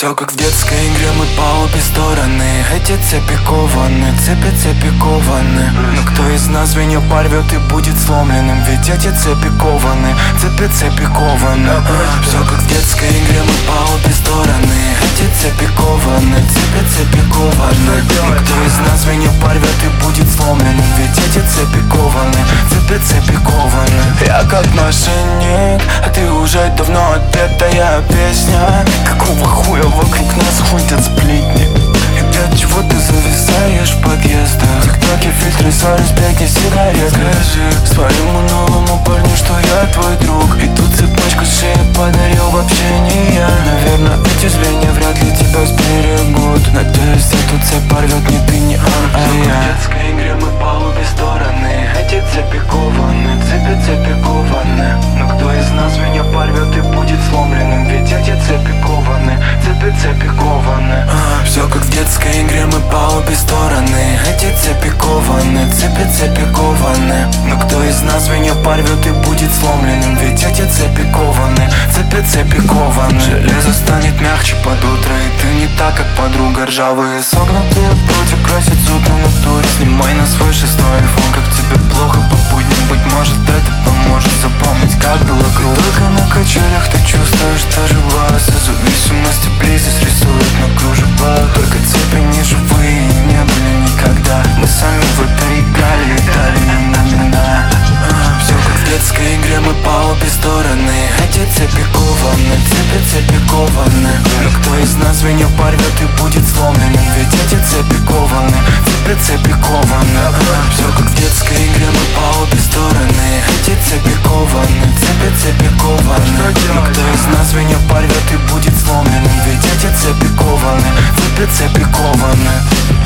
Все как в детской игре, мы по обе стороны. Эти цепи кованы, цепи кованы. Но кто из нас звенья порвет и будет сломленным? Ведь эти цепи кованы, цепи кованы. Все как в детской игре, мы по обе стороны. Эти цепи кованы, цепи кованы. Но кто из нас звенья порвет и будет сломленным? Ведь эти цепи кованы, цепи кованы. Я как мошенник, а ты уже давно отпетая песня. Какого хуя вокруг нас ходят сплетни? И для чего ты зависаешь в подъездах? Тиктоки, фильтры, ссоры, сплетни, сигарет. Скажи своему новому парню, что я твой друг. И тут цепочку с шеи подарил вообще не я. Наверное, эти звенья вряд ли тебя сберегут. Надеюсь, эту цепь порвет не ты, не он, а я. В детской игре мы по обе стороны. Эти цепи кованы, цепи кованы. Но кто из нас меня порвет и будет сломленным? Ведь эти цепи кованы, цепи кованы. Все как в детской игре, мы по обе стороны. Эти цепи кованы, цепи кованы. Но кто из нас меня порвет и будет сломленным? Ведь эти цепи кованы, цепи кованы. Железо станет мягче под утро, и ты не так, как подруга. Ржавые согнутые прутья красят зуб на натуре. Снимай на свой шестой айфон, как тебе плохо по будням. Быть может, это поможет запомнить, как было круто. Только на качелях ты чувствуешь даже бас. Зависимость и близость рисует на кружевах. Только цепи не живые и не были никогда. Мы сами в это играли и дали им имена. Все как в детской игре, мы по обе стороны. Эти цепи кованы, цепи кованы. Но кто из нас звенья порвет и будет сломленным? Ведь эти цепи кованы, цепи кованы. Все как в детской игре, мы по обе стороны. Эти цепи кованы, цепи кованы. Но кто из нас звенья порвет и будет сломленным? Ведь эти цепи кованы, цепи кованы.